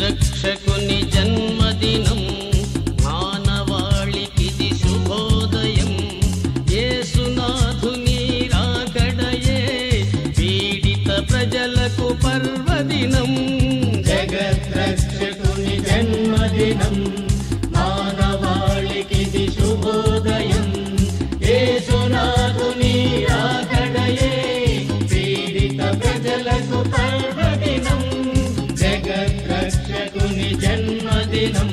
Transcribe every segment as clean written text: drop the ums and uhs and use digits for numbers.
రక్షకుని జన్మదినం, మానవాళికిది శుభోదయం. యేసునాథుని రాకడయే పీడిత ప్రజలకు పర్వదినం. జగద్రక్షకుని జన్మదినం, మానవాళికిది శుభోదయం. యేసునాథుని రాకడయే పీడిత ప్రజలకు పర్వదినం. జగద్రక్షకుని జన్మదినం.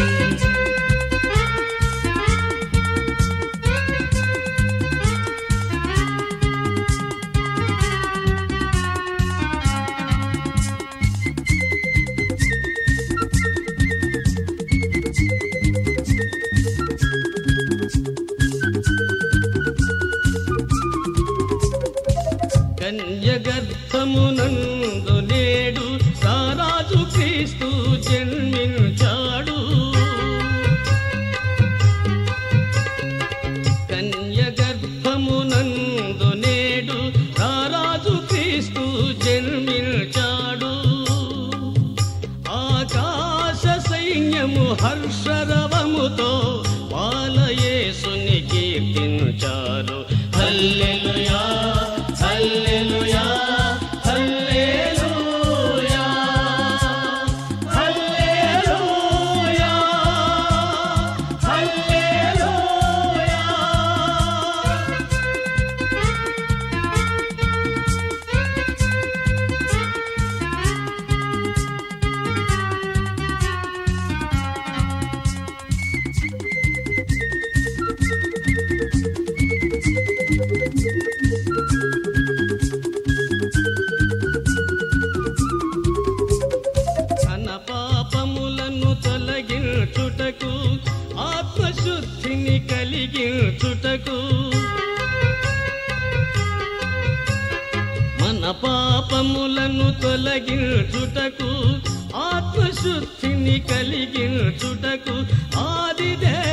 కన్యగర్భమునందు నేడు రారాజు క్రీస్తు జన్మించాడు. కన్యగర్భమునందు నేడు రారాజు క్రీస్తు జన్మించాడు. ఆకాశ సైన్యము హర్షరవముతో బాలయేసుని కీర్తించారు. హల్లెలూయా హల్లెలూయా హల్లెలూయా హల్లెలూయా హల్లెలూయా. తన పాపములను తొలగించుటకు, ఆత్మశుద్ధిని కలిగించుటకు, మన పాపములను తొలగించుటకు, ఆత్మశుద్ధిని కలిగించుటకు ఆదిదే